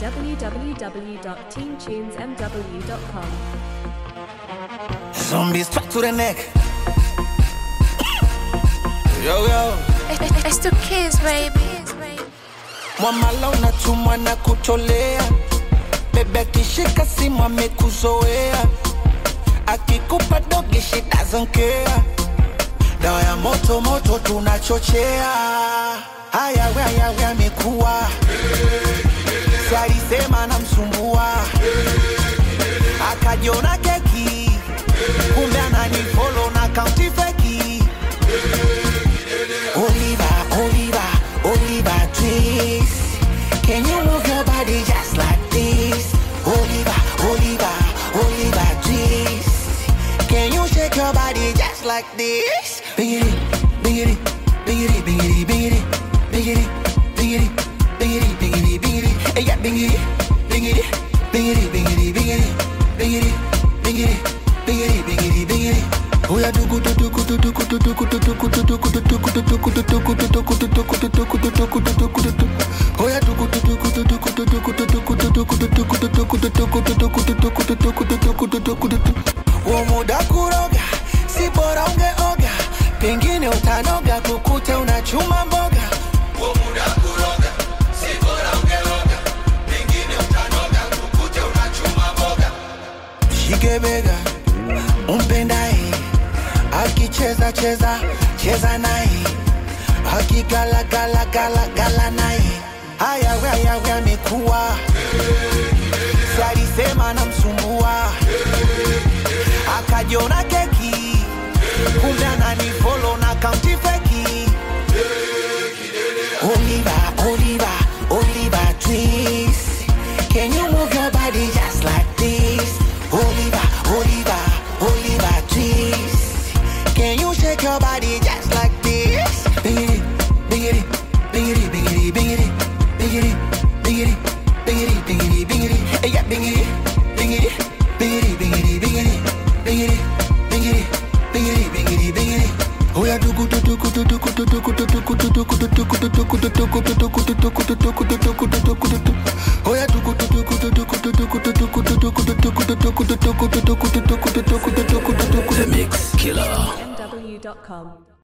www.teamtunesmw.com. Zombies track to the neck. Yo, yo. It's the kids, baby. Mwamala unatumwa na kutolea. Bebe akishika simu amekuzoea. Akikupa dogi she doesn't care. Dawa ya moto moto tunachochea. Haya we amekuwa. Si alisema namsumbua. Akajiona keki. Kumbe ananifollow na county feki. Oliver twist. Can you move your body just like this? Oliver twist. Can you shake your body just like this? Biggity, biggity, biggity, biggity, biggity, biggity, biggity, biggity, biggity, biggity. Hey, yeah, biggity, biggity, biggity, biggity, biggity, biggity, biggity, biggity, biggity, biggity. Oh yeah, do good. Oh yeah, muda kuroga, si bora ungeoga. Pengine utanoga kukute unachuma mboga. Muda kuroga, si bora ungeoga. Pengine utanoga kukute unachuma mboga. Shike bega, umpendae. Akicheza cheza nae. Akigala gala nae. Haya we amekuwa. Si alisema namsumbua. Akajiona keki. Kumbe ananifollow na county feki. Oliver twist. Can you move your body just like this? Oliver twist. Can you shake your body just like this? Biggity, biggity, biggity, biggity, biggity, biggity, biggity, biggity, biggity, biggity. Hey, yeah, biggity, biggity, biggity, biggity, biggity, biggity, biggity, biggity, biggity, biggity. Oh yeah, do good. Oh yeah, do good. mix killer. mw.com.